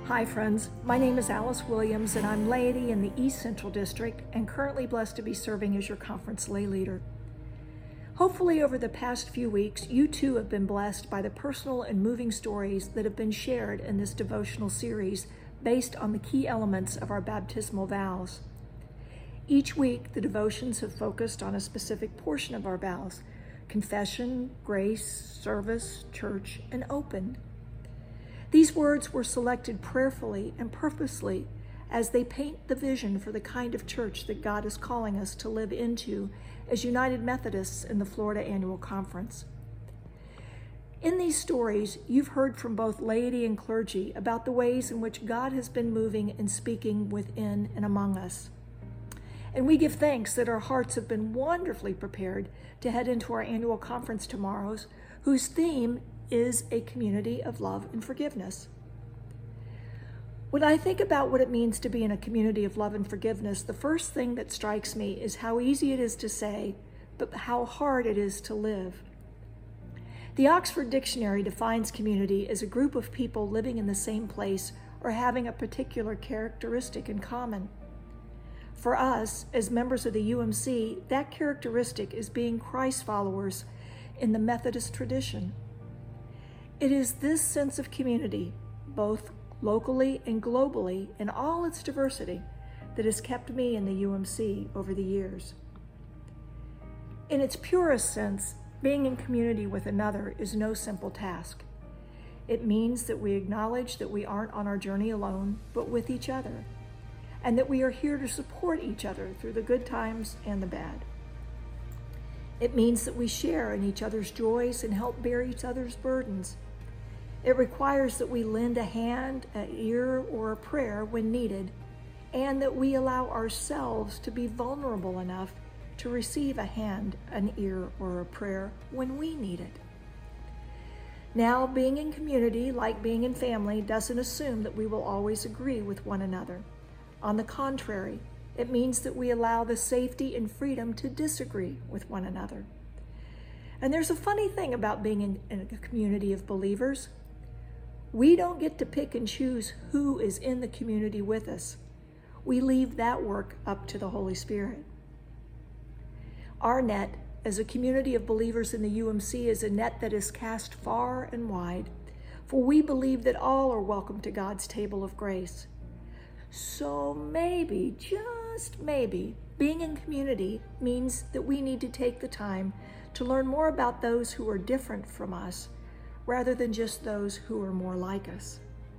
Hi friends, my name is Alice Williams and I'm laity in the East Central District and currently blessed to be serving as your conference lay leader. Hopefully over the past few weeks, you too have been blessed by the personal and moving stories that have been shared in this devotional series based on the key elements of our baptismal vows. Each week, the devotions have focused on a specific portion of our vows: confession, grace, service, church, and open. These words were selected prayerfully and purposely as they paint the vision for the kind of church that God is calling us to live into as United Methodists in the Florida Annual Conference. In these stories, you've heard from both laity and clergy about the ways in which God has been moving and speaking within and among us. And we give thanks that our hearts have been wonderfully prepared to head into our annual conference tomorrow, whose theme is a community of love and forgiveness. When I think about what it means to be in a community of love and forgiveness, the first thing that strikes me is how easy it is to say, but how hard it is to live. The Oxford Dictionary defines community as a group of people living in the same place or having a particular characteristic in common. For us, as members of the UMC, that characteristic is being Christ followers in the Methodist tradition. It is this sense of community, both locally and globally, in all its diversity, that has kept me in the UMC over the years. In its purest sense, being in community with another is no simple task. It means that we acknowledge that we aren't on our journey alone, but with each other, and that we are here to support each other through the good times and the bad. It means that we share in each other's joys and help bear each other's burdens. It requires that we lend a hand, an ear, or a prayer when needed, and that we allow ourselves to be vulnerable enough to receive a hand, an ear, or a prayer when we need it. Now, being in community, like being in family, doesn't assume that we will always agree with one another. On the contrary, it means that we allow the safety and freedom to disagree with one another. And there's a funny thing about being in a community of believers. We don't get to pick and choose who is in the community with us. We leave that work up to the Holy Spirit. Our net, as a community of believers in the UMC, is a net that is cast far and wide, for we believe that all are welcome to God's table of grace. So maybe, just maybe, being in community means that we need to take the time to learn more about those who are different from us, rather than just those who are more like us.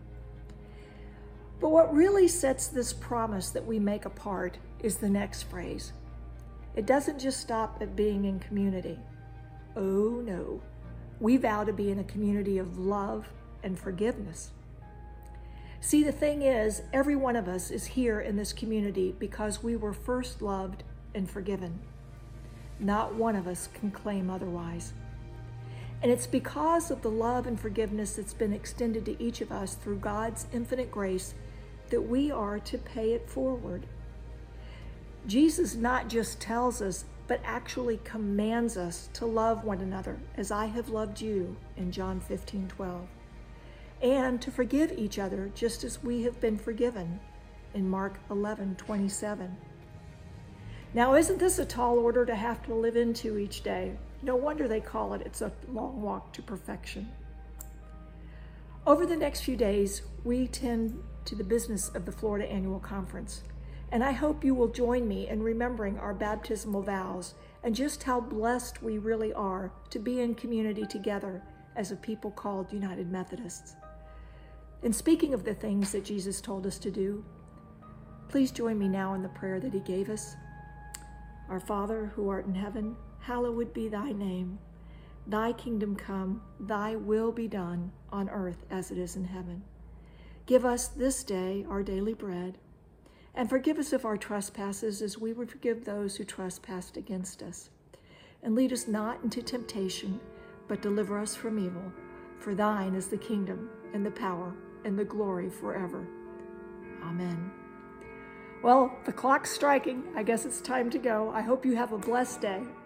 But what really sets this promise that we make apart is the next phrase. It doesn't just stop at being in community. Oh no, we vow to be in a community of love and forgiveness. See, the thing is, every one of us is here in this community because we were first loved and forgiven. Not one of us can claim otherwise. And it's because of the love and forgiveness that's been extended to each of us through God's infinite grace that we are to pay it forward. Jesus not just tells us, but actually commands us to love one another as I have loved you in John 15:12, and to forgive each other just as we have been forgiven in Mark 11:27. Now, isn't this a tall order to have to live into each day? No wonder they call it It's a Long Walk to Perfection. Over the next few days, we tend to the business of the Florida Annual Conference, and I hope you will join me in remembering our baptismal vows and just how blessed we really are to be in community together as a people called United Methodists. And speaking of the things that Jesus told us to do, please join me now in the prayer that he gave us. Our Father, who art in heaven, hallowed be thy name. Thy kingdom come, thy will be done on earth as it is in heaven. Give us this day our daily bread, and forgive us of our trespasses as we would forgive those who trespass against us. And lead us not into temptation, but deliver us from evil. For thine is the kingdom and the power and the glory forever. Amen. Well, the clock's striking. I guess it's time to go. I hope you have a blessed day.